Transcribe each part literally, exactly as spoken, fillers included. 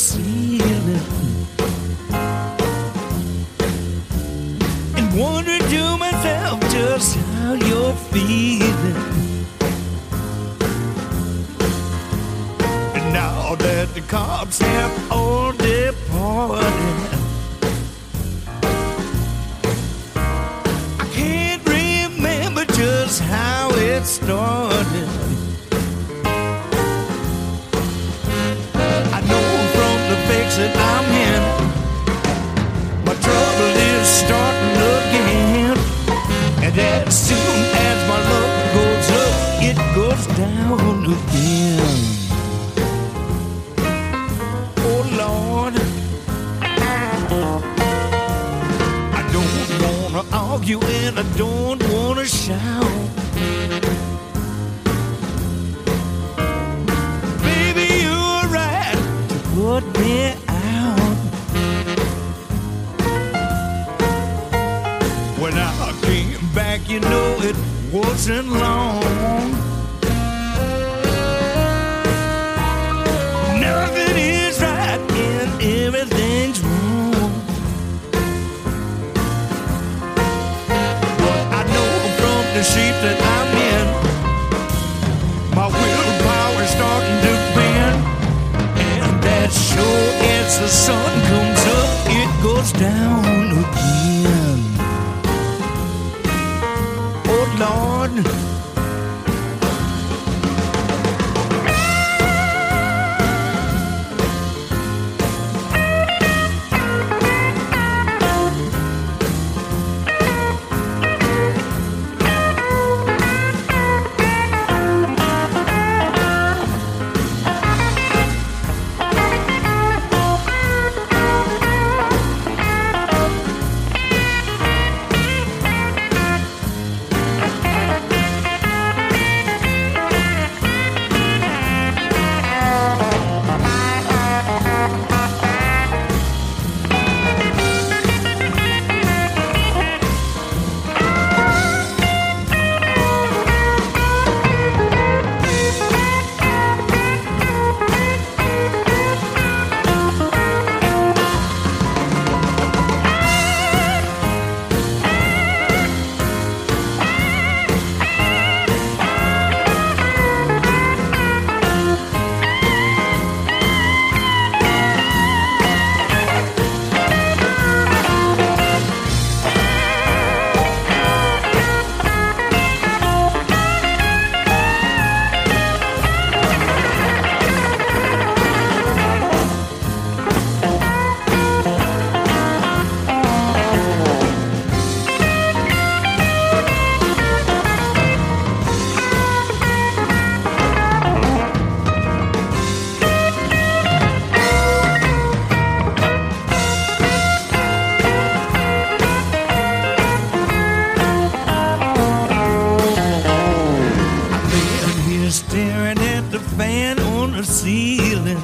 ceiling and wondering to myself just how you're feeling. And now that the cops have all departed, I can't remember just how it started. That I'm in, my trouble is starting again, and as soon as my luck goes up, it goes down again. Oh Lord, I don't wanna argue and I don't wanna shout. Baby, you're right to put me out. When I came back, you know it wasn't long. Nothing is right and everything's wrong. But I know from the shape that I'm in, my willpower's starting to bend, and that sure as the sun comes up, it goes down again. Oh Lord, staring at the fan on the ceiling.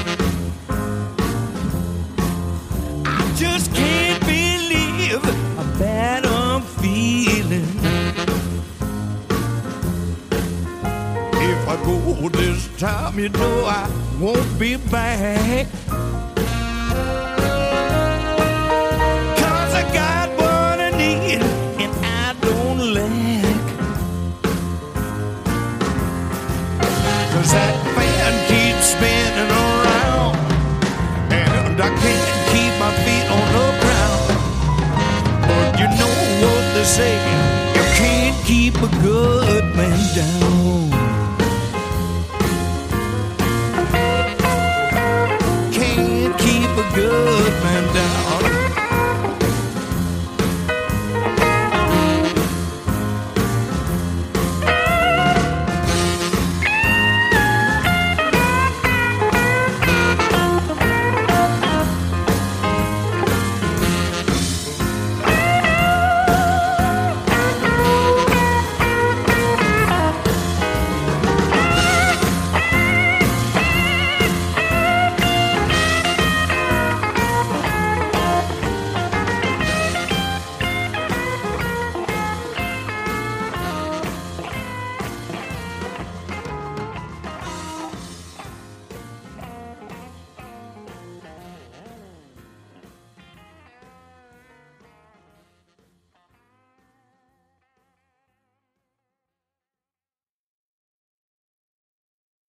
I just can't believe how bad I'm feeling. If I go this time, you know I won't be back. Cause I got what I need and I don't lack. Cause that fan keeps spinning around, and I can't keep my feet on the ground. But you know what they say, you can't keep a good man down.